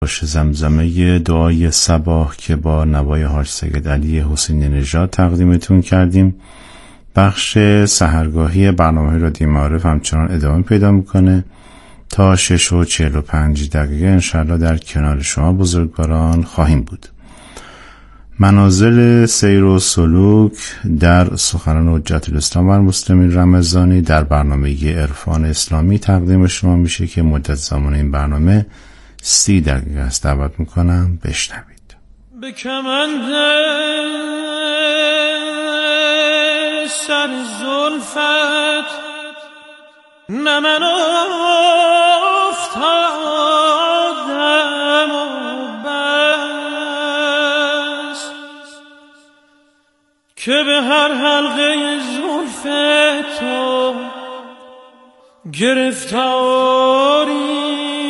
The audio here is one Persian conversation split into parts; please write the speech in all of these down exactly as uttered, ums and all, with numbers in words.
باشه زمزمه دعای صباح که با نوای حاج سید علی حسینی نژاد تقدیمتون کردیم. بخش سحرگاهی برنامه رادیو معارف همچنان ادامه پیدا میکنه تا شش و چهل و پنج دقیقه انشاءالله در کنار شما بزرگواران خواهیم بود. منازل سیر و سلوک در سخنان حجت الاسلام و المسلمین رمضانی در برنامه عرفان اسلامی تقدیم شما میشه که مدت زمان این برنامه سی دقیقه است. دعوت میکنم بشنوید. به کمند سر زلفت نه من افتادم و بس که به هر حلقه زلف تو گرفتاری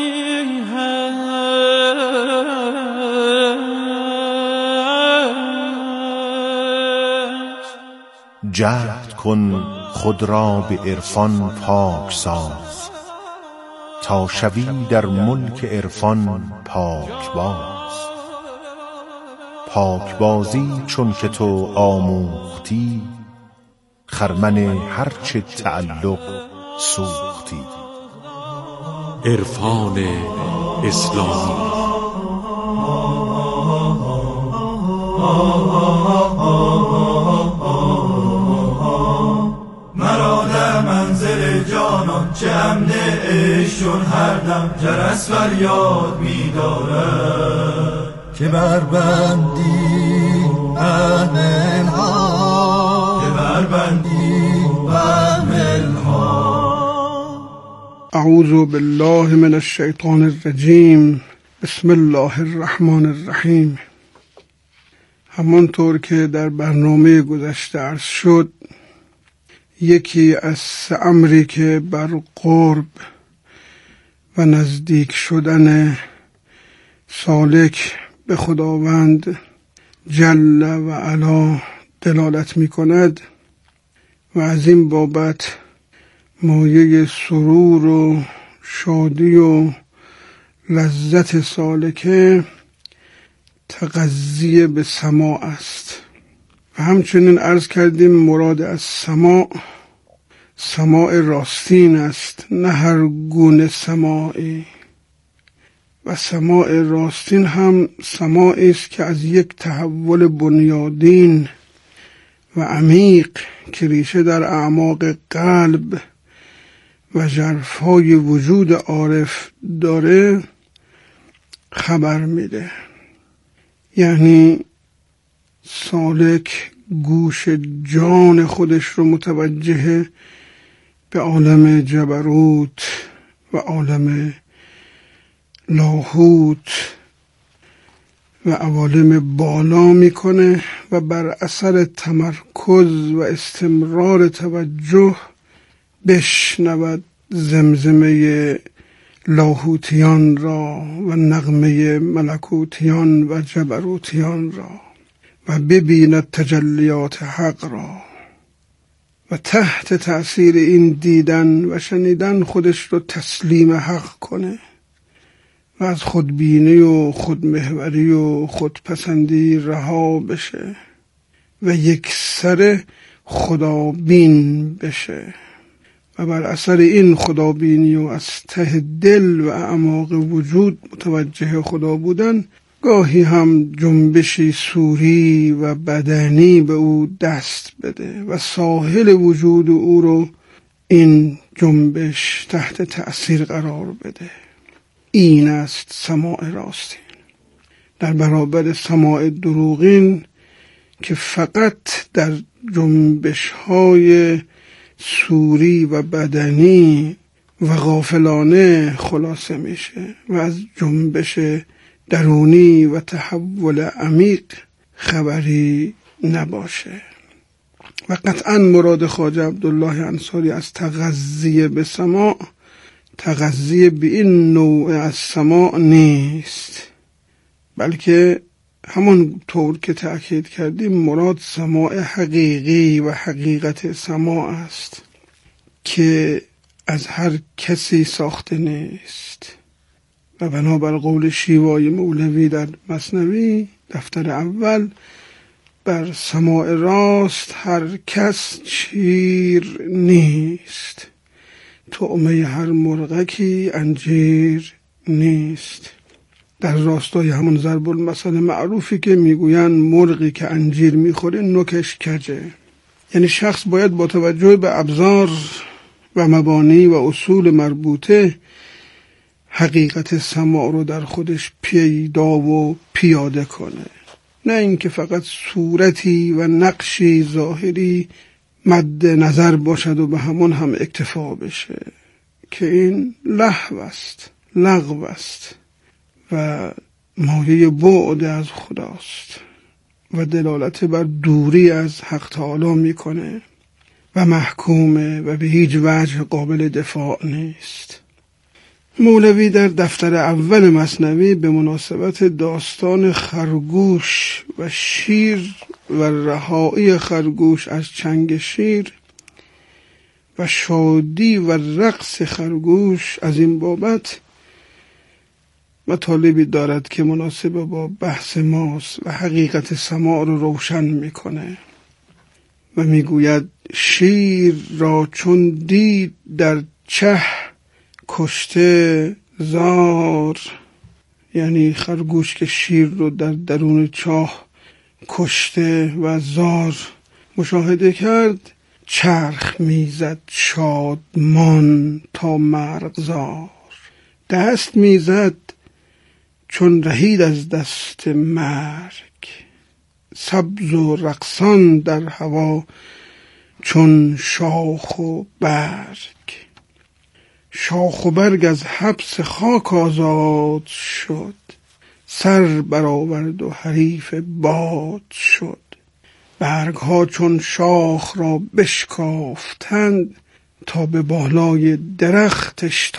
جهد کن خود را به عرفان پاک ساز تا شوی در ملک عرفان پاک باز. پاک بازی چون که تو آموختی خرمن هرچه تعلق سوختی. عرفان اسلامی مرا در منزل جانان چه امن عشقشون هر دم جرس فریاد می‌دارد که بربندی اهل‌ها که بربندی اهل‌ها. اعوذ بالله من الشیطان الرجیم. بسم الله الرحمن الرحیم. همانطور که در برنامه گذشته عرض شد، یکی از سه امری که بر قرب و نزدیک شدن سالک به خداوند جل و علا دلالت می کند و از این بابت مایه سرور و شادی و لذت سالکه تغذیه به سماع است. و همچنین عرض کردیم مراد از سماع سماع راستین است، نه هر گونه سماعی. و سماع راستین هم سماعی است که از یک تحول بنیادین و عمیق که ریشه در اعماق قلب و ژرفای وجود عارف داره خبر میده. یعنی سالک گوش جان خودش رو متوجه به عالم جبروت و عالم لاهوت و عوالم بالا میکنه و بر اثر تمرکز و استمرار توجه بشنود زمزمه لاهوتیان را و نغمه ملکوتیان و جبروتیان را و ببیند تجلیات حق را و تحت تأثیر این دیدن و شنیدن خودش رو تسلیم حق کنه و از خودبینی و خودمحوری و خودپسندی رها بشه و یک سر خدابین بشه و بر اثر این خدابینی و از ته دل و اعماق وجود متوجه خدا بودن گاهی هم جنبشی سوری و بدنی به او دست بده و ساحل وجود او رو این جنبش تحت تأثیر قرار بده. این است سماع راستین در برابر سماع دروغین که فقط در جنبش های سوری و بدنی و غافلانه خلاصه میشه و از جنبش درونی و تحول عمیق خبری نباشه. و قطعا مراد خواجه عبدالله انصاری از تغذیه به سماع تغذیه به این نوع از سماع نیست، بلکه همون طور که تأکید کردیم مراد سماع حقیقی و حقیقت سماع است که از هر کسی ساخته نیست و بنابر قول شیوای مولوی در مثنوی دفتر اول، بر سماع راست هر کس چیر نیست، طعمه هر مرغکی انجیر نیست. در راستای همون ضرب المثل معروفی که میگویند مرغی که انجیر میخوره نوکش کجه. یعنی شخص باید با توجه به ابزار و مبانی و اصول مربوطه حقیقت سماع رو در خودش پیدا و پیاده کنه، نه اینکه فقط صورتی و نقشی ظاهری مد نظر باشد و به همون هم اکتفا بشه، که این لهو است، لغو است و مایه بعد از خداست و دلالت بر دوری از حق تعالی میکنه و محکومه و به هیچ وجه قابل دفاع نیست. مولوی در دفتر اول مثنوی به مناسبت داستان خرگوش و شیر و رهایی خرگوش از چنگ شیر و شادی و رقص خرگوش از این بابت مطالبی دارد که مناسب با بحث ماست و حقیقت سماع رو روشن میکنه و میگوید شیر را چون دید در چه کشته زار، یعنی خرگوش که شیر رو در درون چاه کشته و زار مشاهده کرد، چرخ میزد شادمان تا مرغزار، دست میزد چون رهید از دست مرگ، سبز و رقصان در هوا چون شاخ و برگ، شاخ و برگ از حبس خاک آزاد شد، سر برآورد و حریف باد شد، برگ ها چون شاخ را بشکافتند تا به بالای درختش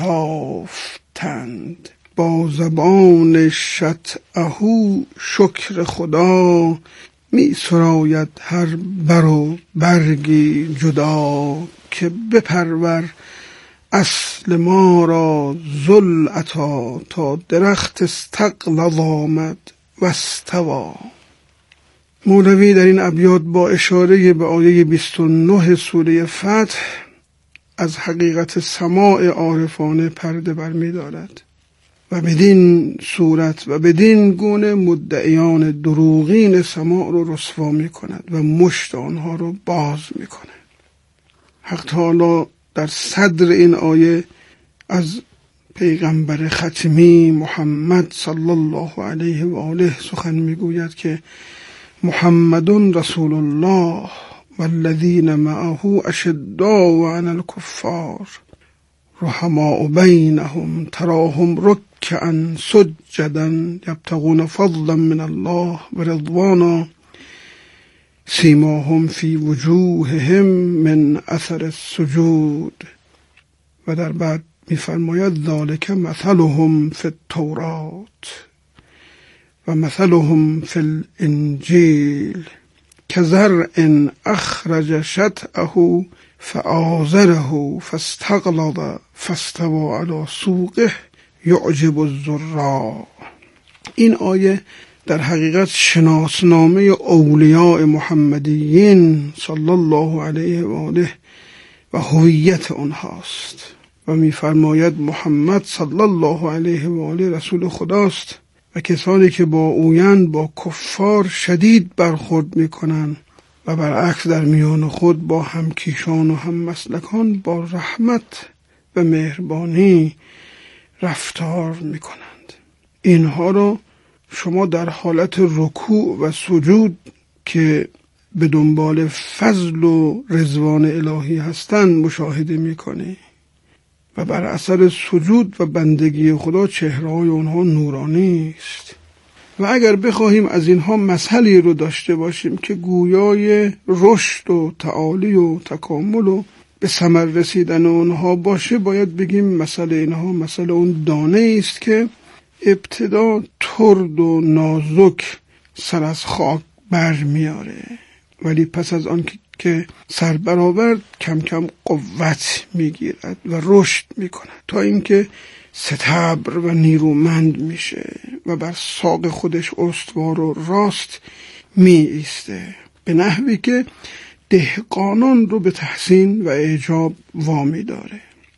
تافتند، با زبان شطاهو شکر خدا می سراید هر بر و برگی جدا، که بپرور اصل ما را ذل عطا تا درخت استغلظ آمد و استوا. مولوی در این ابیات با اشاره به آیه بیست و نه سوره فتح از حقیقت سماع عارفانه پرده برمی دارد و بدین صورت و بدین گونه مدعیان دروغین سماع رو رسوا می کند و مشت آنها رو باز می کند. حق تعالی در صدر این آیه از پیغمبر ختمی محمد صلی الله علیه و آله سخن میگوید که محمد رسول الله والذین معه اشداء علی الکفار رحماء بینهم تراهم رکعا سجدا یبتغون فضلا من الله و رضوانا سیماهم فی وجوههم من اثر السجود. و در بعد می‌فرماید ذالک مثلهم فی التورات و مثلهم فی الانجیل کزرع اخرج شطأه فآزره فاستغلظ فاستوى علی سوقه یعجب الزراع. این آیه در حقیقت شناسنامه اولیاء محمدیین صلی الله علیه و آله و هویت آنهاست و می‌فرماید محمد صلی الله علیه و آله رسول خداست و کسانی که با اویند با کفار شدید برخورد میکنند و برعکس در میان خود با همکیشان و هم مسلکان با رحمت و مهربانی رفتار میکنند. اینها رو شما در حالت رکوع و سجود که به دنبال فضل و رضوان الهی هستند مشاهده میکنی و بر اثر سجود و بندگی خدا چهره‌های اونها نورانی است. و اگر بخواهیم از اینها مثلی رو داشته باشیم که گویای رشد و تعالی و تکامل و به ثمر رسیدن اونها باشه، باید بگیم مثل اینها مثل اون دانه است که ابتدا ترد و نازک سر از خاک بر میاره، ولی پس از آن که سر برآورد کم کم قوت میگیرد و رشد میکند تا اینکه ستبر و نیرومند میشه و بر ساق خودش استوار و راست می ایسته، به نحوی که دهقانان رو به تحسین و اعجاب وامی داره.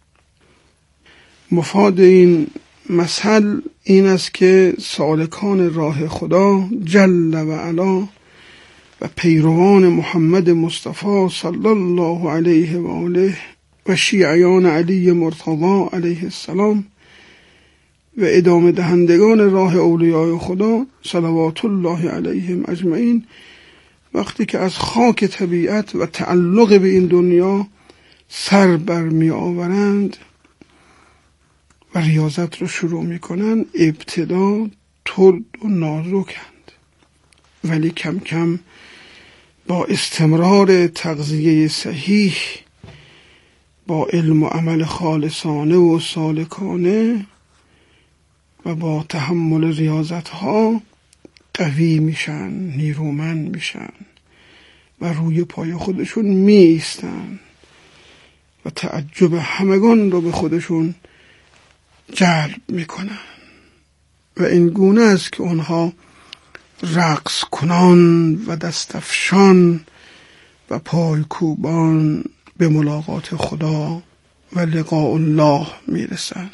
مفاد این مثل این است که سالکان راه خدا جل و علا و پیروان محمد مصطفی صلی الله علیه و آله و شیعیان علی مرتضی علیه السلام و ادامه دهندگان راه اولیای خدا صلوات الله علیهم اجمعین وقتی که از خاک طبیعت و تعلق به این دنیا سر برمی آورند و ریاضت رو شروع می کنند، ابتدا ترد و نازکند، ولی کم کم با استمرار تغذیه صحیح، با علم و عمل خالصانه و سالکانه و با تحمل ریاضت ها قوی میشن، نیرومند میشن و روی پای خودشون می ایستن و تعجب همگان رو به خودشون جلب میکنن و این گونه است که اونها رقص کنان و دستفشان و پایکوبان به ملاقات خدا و لقاء الله میرسن.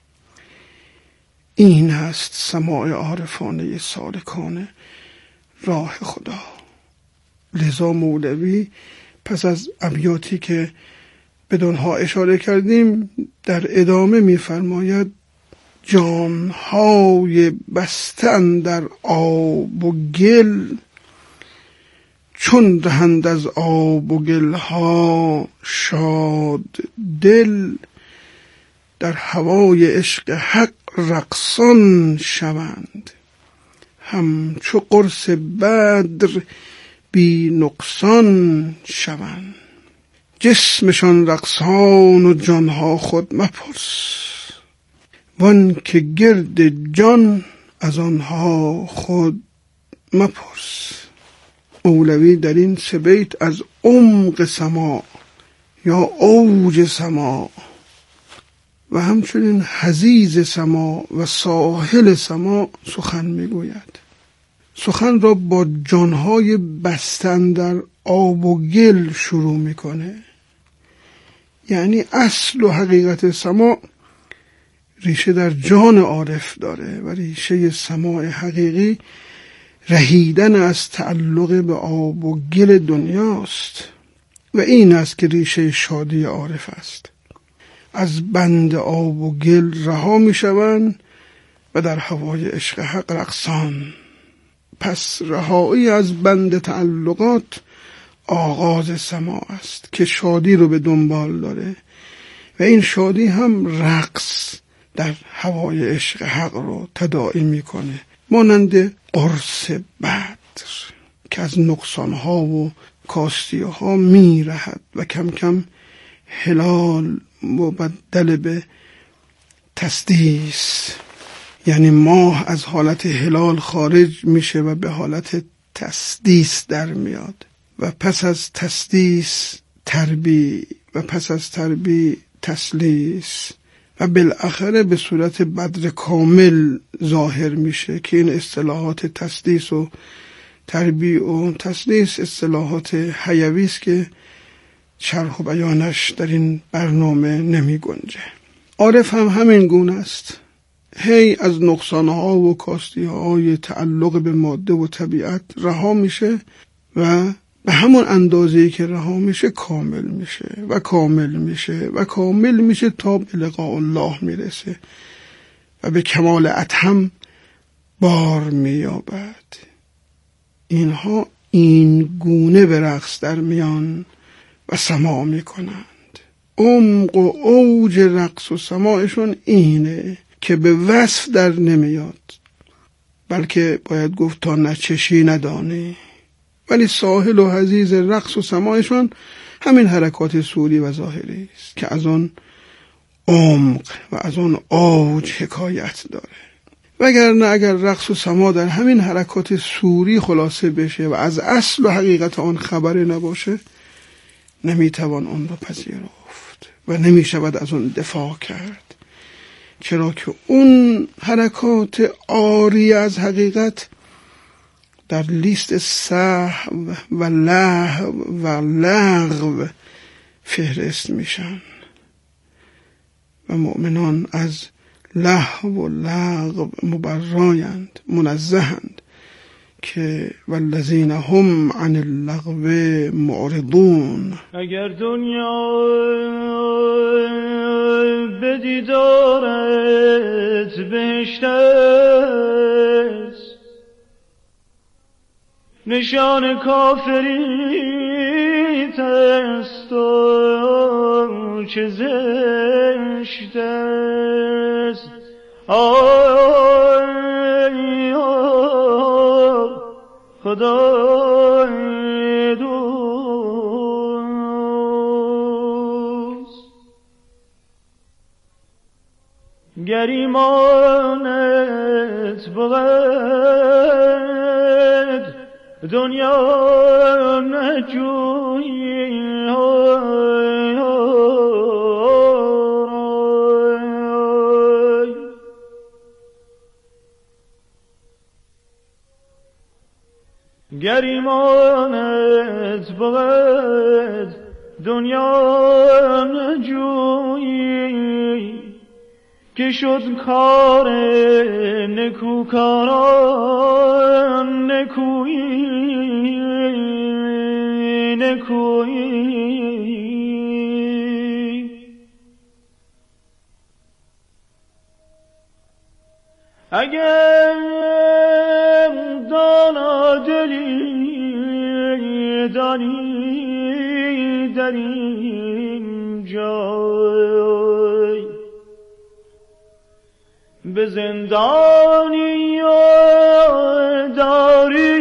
این است سماع عارفانه سالکان راه خدا. لذا مولوی پس از ابیاتی که بدونها اشاره کردیم در ادامه می‌فرماید جانهای بستن در آب و گل، چون دهند از آب و گلها شاد دل، در هوای عشق حق رقصان شوند، همچو قرص بدر بی نقصان شوند. جسمشان رقصان و جانها خود مپرس، وان که گرد جان از آنها خود مپرس. مولوی در این سه بیت از عمق سماع یا اوج سماع و همچنین حضیض سماع و ساحل سماع سخن میگوید. سخن را با جانهای بستن در آب و گل شروع میکنه. یعنی اصل و حقیقت سماع ریشه در جان عارف داره و ریشه سماع حقیقی رهیدن از تعلق به آب و گل دنیاست و این است که ریشه شادی عارف است. از بند آب و گل رها می شوند و در هوای عشق حق رقصان. پس رهایی از بند تعلقات آغاز سماع است که شادی رو به دنبال داره و این شادی هم رقص در هوای عشق حق رو تداعی میکنه، مانند قرص بدر که از نقصانها و کاستیها میرهد و کم کم هلال مبدل به تسدیس، یعنی ماه از حالت هلال خارج میشه و به حالت تسدیس در میاد و پس از تسدیس تربی و پس از تربی تسلیس و بالاخره به صورت بدر کامل ظاهر میشه که این اصطلاحات تسدیس و تربی و تسلیس اصطلاحات حیوی است که شرح و بیانش در این برنامه نمی گنجه. عارف هم همین گونه است، هی از نقصانها و کاستیهای تعلق به ماده و طبیعت رها میشه و به همون اندازه‌ای که رها میشه کامل میشه و کامل میشه و کامل میشه تا به لقاء الله میرسه و به کمال اتم بار مییابد. اینها این گونه به رقص در میان و سماع میکنند. عمق و اوج رقص و سماعشون اینه که به وصف در نمیاد، بلکه باید گفت تا نچشی ندانی. ولی ساحل و حضیض رقص و سماعشون همین حرکات صوری و ظاهری است که از آن عمق و از آن اوج حکایت داره. وگرنه اگر رقص و سماع در همین حرکات صوری خلاصه بشه و از اصل و حقیقت آن خبری نباشه، نمیتوان آن را پذیرفت و نمیشود از آن دفاع کرد، چرا که اون حرکات عاری از حقیقت در لیست سهو و لهو و لغو فهرست میشن و مؤمنان از لهو و لغو مبرایند، منزهند که والذین هم عن اللغو معرضون. اگر دنیا به دیدارت بهشت است، نشان کافریت است و چه زشت است. آی آی خدای دوست، گر ایمانت بود دنیا نجویی، گر ایمانت بود دنیا نجویی، که شد کار نکوکاران نکویی نکویی. اگر دانا دلی دانی در این جای، به زندانی داری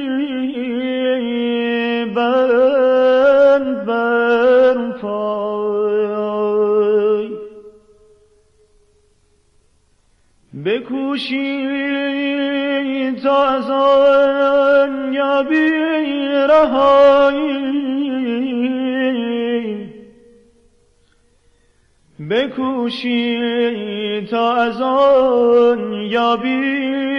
بند بر پای، بکوشی تا از آن یابی رهایی، بکوشی تا از آن یابی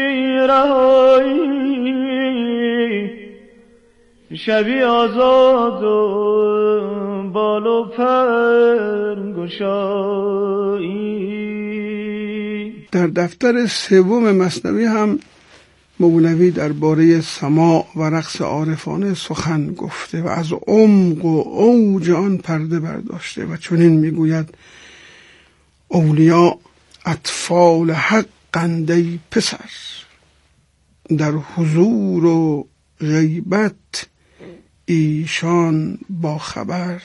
رهایی، شوی آزاد و بال و پر گشایی. در دفتر سوم مثنوی هم مولوی درباره سماع و رقص عارفانه سخن گفته و از عمق و اوج آن پرده برداشته و چنین میگوید: اولیا اطفال حقند ای پسر، در حضور و غیبت ایشان با خبر،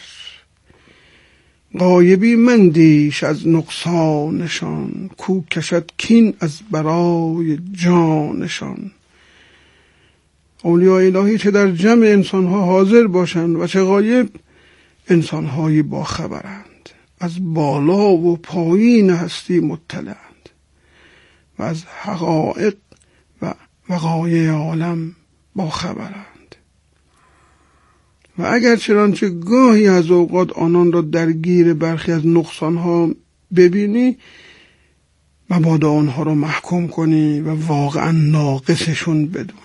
غایبی مندیش از نقصانشان، کو کشد کین از برای جانشان. اولیاء الهی چه در جمع انسانها حاضر باشند و چه غایب، انسانهایی با خبرند، از بالا و پایین هستی مطلعند و از حقایق و وقایع عالم با خبرند. و اگر چنانچه گاهی از اوقات آنان را درگیر برخی از نقصانها ببینی، مبادا آنها را محکوم کنی و واقعا ناقصشون بدونی،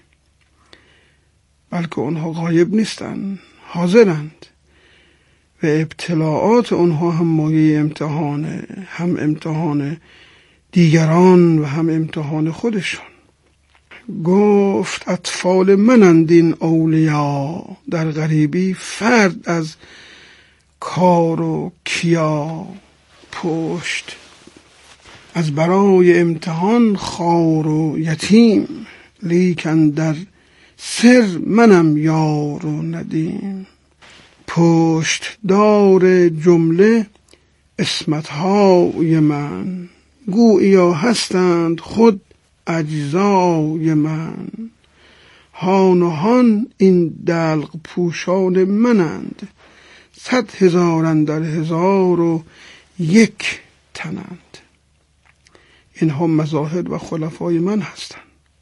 بلکه آنها غایب نیستند، حاضرند و ابتلاعات آنها هم مایه امتحانه، هم امتحان دیگران و هم امتحان خودشون. گفت اطفال منند این اولیا، در غریبی فرد از کار و کیا، پشت از برای امتحان خار و یتیم، لیکن در سر منم یار و ندیم. پشت دار جمله اسمتهای من، گوییا هستند خود اجزای من. هان و هان این دلق پوشان منند، صد هزاران در هزار و یک تنند. اینها مظاهر و خلفای من هستند.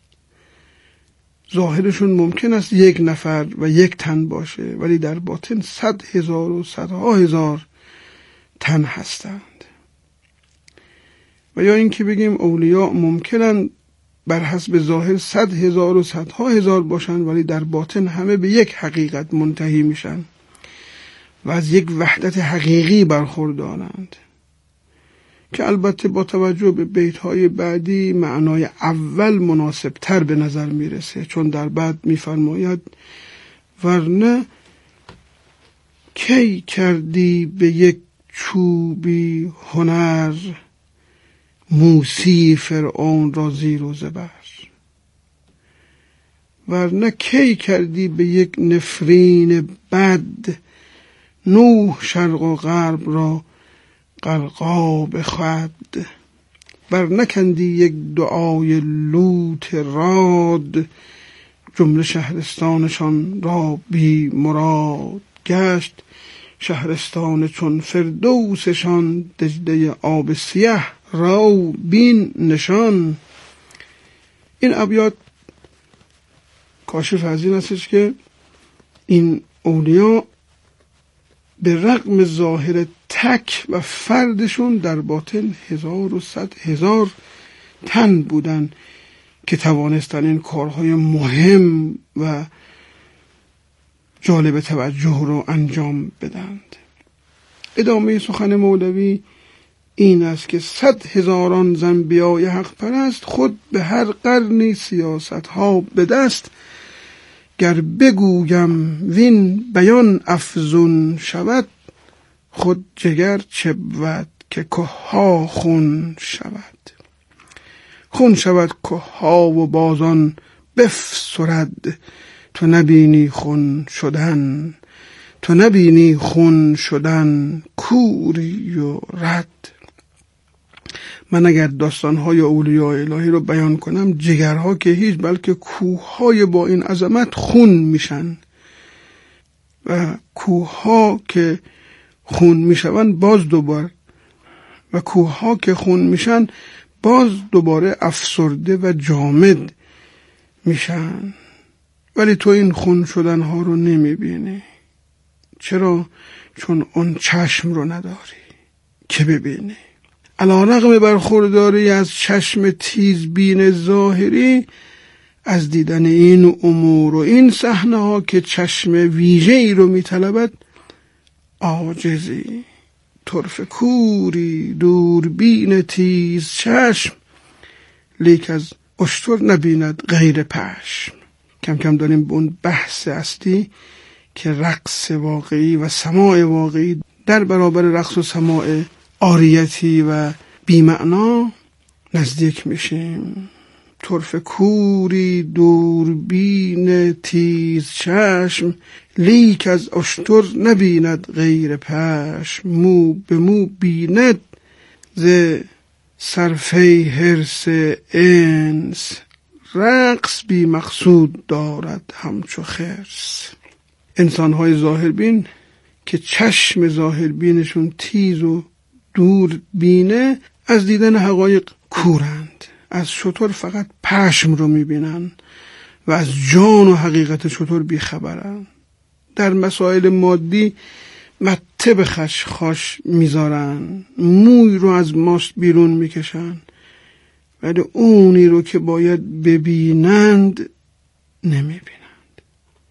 ظاهرشون ممکن است یک نفر و یک تن باشه، ولی در باطن صد هزار و صدها هزار تن هستند. و یا اینکه بگیم اولیاء ممکنن بر حسب ظاهر صد هزار و صدها هزار باشن ولی در باطن همه به یک حقیقت منتهی میشن و از یک وحدت حقیقی برخوردارند، که البته با توجه به بیت‌های بعدی معنای اول مناسب تر به نظر میرسه، چون در بعد میفرماید ورنه کی کردی به یک چوبی هنر، موسی فرعون را زیر و زبر. ورنه کی کردی به یک نفرین بد، نوح شرق و غرب را غرقاب خود. بر نکندی یک دعای لوط راد، جمله شهرستانشان را بی مراد گشت. شهرستان چون فردوسشان، دجله آب سیه رو بین نشان. این ابیات کاشف از این هستش که این اولیا به رغم ظاهر تک و فردشون در باطن هزار و صد هزار تن بودن که توانستن این کارهای مهم و جالب توجه رو انجام بدند. ادامه سخن مولوی این است که صد هزاران زنبیای حق پرست، خود به هر قرنی سیاست ها به دست. گر بگویم وین بیان افزون شود، خود جگر چه بود که کهها خون شود. خون شود کهها و بازان بفسرد، تو نبینی خون شدن. تو نبینی خون شدن کوری و رد. من اگر داستانهای اولیاء الهی رو بیان کنم، جگرها که هیچ بلکه کوههای با این عظمت خون میشن و کوهها که خون میشون باز دوباره و کوهها که خون میشن باز دوباره افسرده و جامد میشن، ولی تو این خون شدنها رو نمیبینی. چرا؟ چون اون چشم رو نداری که ببینی. علی‌رغم برخورداری از چشم تیزبین ظاهری، از دیدن این امور و این صحنه ها که چشم ویژه ای رو میطلبد عاجزی. طرف کوری دوربین تیز چشم، لیک از اشتر نبیند غیر پشم. کم کم داریم به اون بحث اصلی که رقص واقعی و سماع واقعی در برابر رقص و سماع عاریتی و بی‌معنا نزدیک میشیم. طرف کوری دوربین تیز چشم، لیک از اشتر نبیند غیر پشم. مو به مو بیند ز صرفه حرص انس، رقص بی مقصود دارد همچو خرس. انسان‌های ظاهربین که چشم ظاهربینشون تیز و دور بینه، از دیدن حقایق کورند. از شتر فقط پشم رو میبینن و از جان و حقیقت شتر بیخبرن. در مسائل مادی مته به خشخاش میذارن، موی رو از ماست بیرون میکشن، ولی اونی رو که باید ببینند نمیبینند.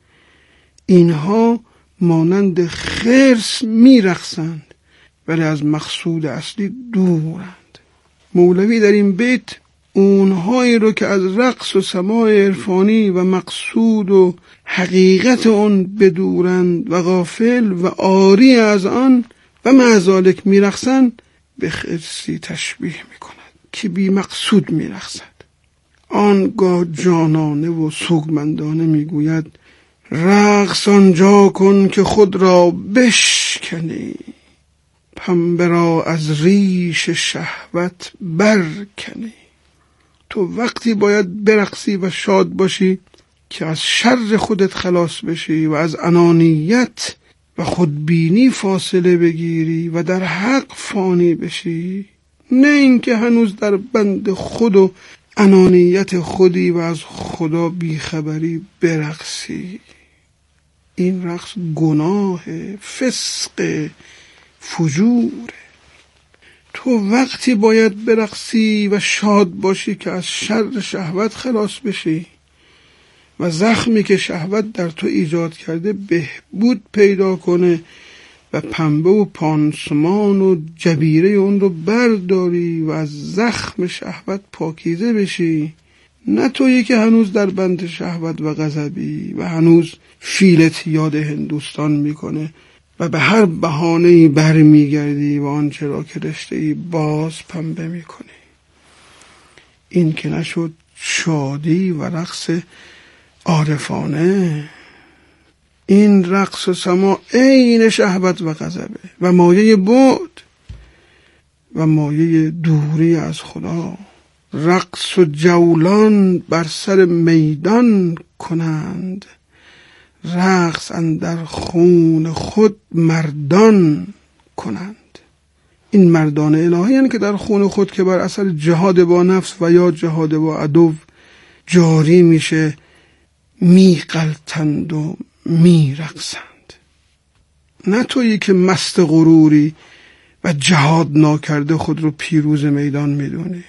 اینها مانند خرس میرقصند ولی از مقصود اصلی دورند. مولوی در این بیت اونهایی رو که از رقص و سماع عرفانی و مقصود و حقیقت اون بدورند و غافل و عاری از آن و معذالک میرقصند به خرسی تشبیه میکند که بی مقصود میرقصد. آنگاه جانانه و سوگمندانه میگوید رقص آنجا کن که خود را بشکنی، پنبه را از ریش شهوت برکنی. تو وقتی باید برقصی و شاد باشی که از شر خودت خلاص بشی و از انانیت و خودبینی فاصله بگیری و در حق فانی بشی، نه اینکه هنوز در بند خود و انانیت خودی و از خدا بیخبری برقصی. این رقص گناه، فسق، فجوره. تو وقتی باید برقصی و شاد باشی که از شر شهوت خلاص بشی و زخمی که شهوت در تو ایجاد کرده بهبود پیدا کنه و پنبه و پانسمان و جبیره اون رو برداری و از زخم شهوت پاکیزه بشی. نه تویی که هنوز در بند شهوت و غضبی و هنوز فیلت یاد هندوستان میکنه و به هر بهانه‌ای بر میگردی و آنچه را که رشته‌ای باز پنبه میکنی. این که نشد شادی و رقص عارفانه. این رقص و سما عین شهوت و غضبه و مایه بعد و مایه دوری از خدا. رقص و جولان بر سر میدان کنند، رقص اندر خون خود مردان کنند. این مردان الهی هستند که در خون خود که بر اثر جهاد با نفس و یا جهاد با عدو جاری میشه میغلطند و میرقصند. نه تویی که مست غروری و جهاد ناکرده خود رو پیروز میدان میدونی.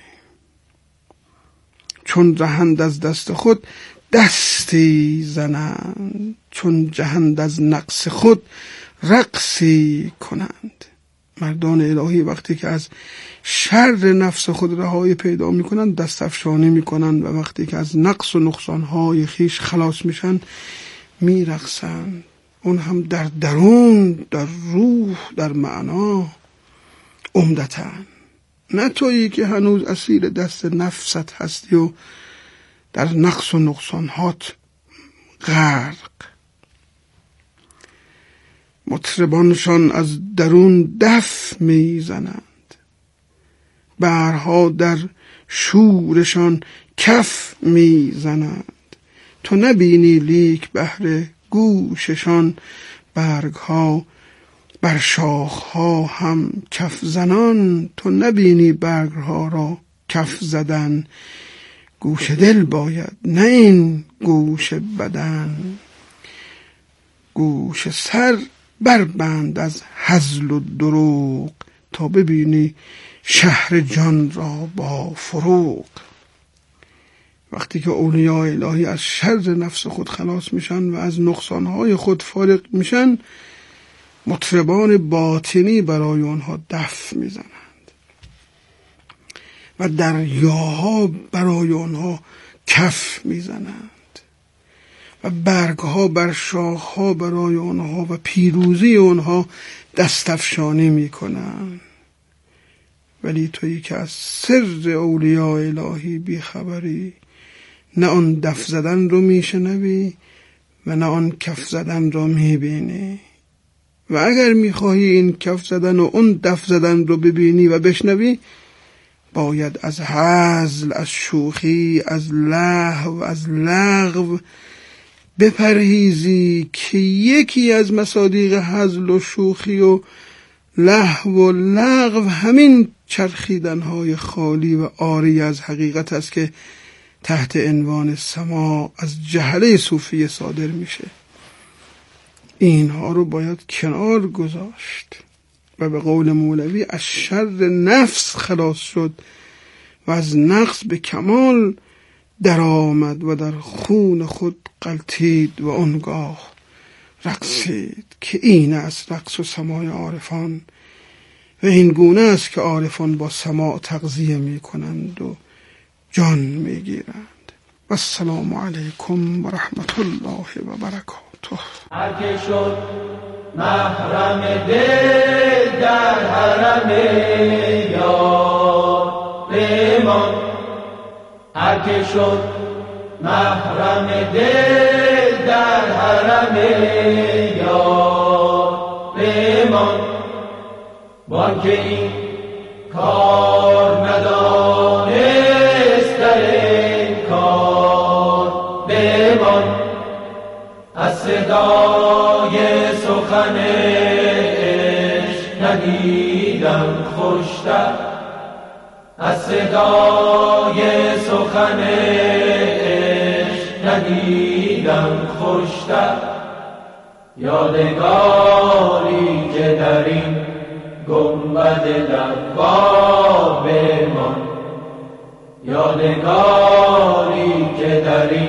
چون رهند از دست خود دستی زنند، چون جهند از نقص خود رقصی کنند. مردان الهی وقتی که از شر نفس خود رهایی پیدا میکنند دست افشانی میکنند و وقتی که از نقص و نقصانهای خیش خلاص میشن میرقصند. اون هم در درون، در روح، در معنا عمدتاً. نه تویی که هنوز اسیر دست نفست هستی و در نقص و نقصانهات غرق. مطربانشان از درون دف میزنند، برها در شورشان کف میزنند. تو نبینی لیک بهر گوششان برگها بر شاخها هم کف زنان. تو نبینی برگها را کف زدن، گوش دل باید نه این گوش بدن. گوش سر بربند از هزل و دروغ، تا ببینی شهر جان را با فروغ. وقتی که اولیاء الهی از شر نفس خود خلاص میشن و از نقصانهای خود فارغ میشن، مطربان باطنی برای آنها دف میزنند و دریاها برای آنها کف میزنند و برگها بر شاخها برای آنها و پیروزی آنها دستفشانی میکنند. ولی تویی که از سر اولیاء الهی بیخبری، نه آن دف زدن رو میشنوی و نه آن کف زدن رو میبینی. و اگر میخواهی این کف زدن و اون دف زدن رو ببینی و بشنوی، باید از هزل، از شوخی، از لهو، از لغو بپرهیزی که یکی از مصادیق هزل و شوخی و لهو و لغو همین چرخیدنهای خالی و عاری از حقیقت است که تحت عنوان سما از جهله صوفی صادر میشه. اینها رو باید کنار گذاشت و به قول مولوی از شر نفس خلاص شد و از نقص به کمال در آمد و در خون خود غلتید و آنگاه رقصید. که این است رقص و سماع عارفان و این گونه است که عارفان با سماع تغذیه می کنند و جان می گیرند. و السلام علیکم و رحمت الله و برکاته. هر که شد محرم دل در حرم یار بمان، هر که شد محرم دل در حرم یار بمان. بانکه این کار ندانست در این کار بمان. از صدای سخن عشق ندیدم خوشتر، از صدای سخن عشق ندیدم خوشتر. یادگاری که در این گنبد دوار بمان، یادگاری که در این